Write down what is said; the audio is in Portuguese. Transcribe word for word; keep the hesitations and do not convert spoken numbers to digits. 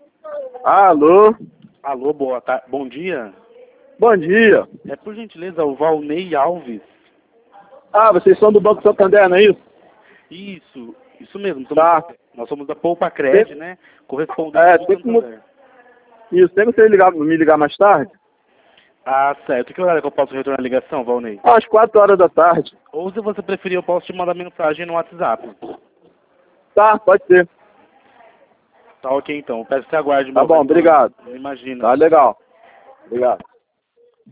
Alô? Alô, boa tarde. Bom dia. Bom dia. É por gentileza o Valnei Alves. Ah, vocês são do Banco Santander, não é isso? Isso, isso mesmo. Somos, Tá. Nós somos da Poupa Cred, Tem- né? Correspondente É, do tem como... Santander. Isso, tem que você ligar, me ligar mais tarde? Ah, certo. Que horário que eu posso retornar a ligação, Valnei? Às quatro horas da tarde. Ou se você preferir, eu posso te mandar mensagem no WhatsApp. Tá, pode ser. Tá ok, então. Peço que você aguarde Tá meu bom, retorno. obrigado. Imagina. Tá legal. Obrigado.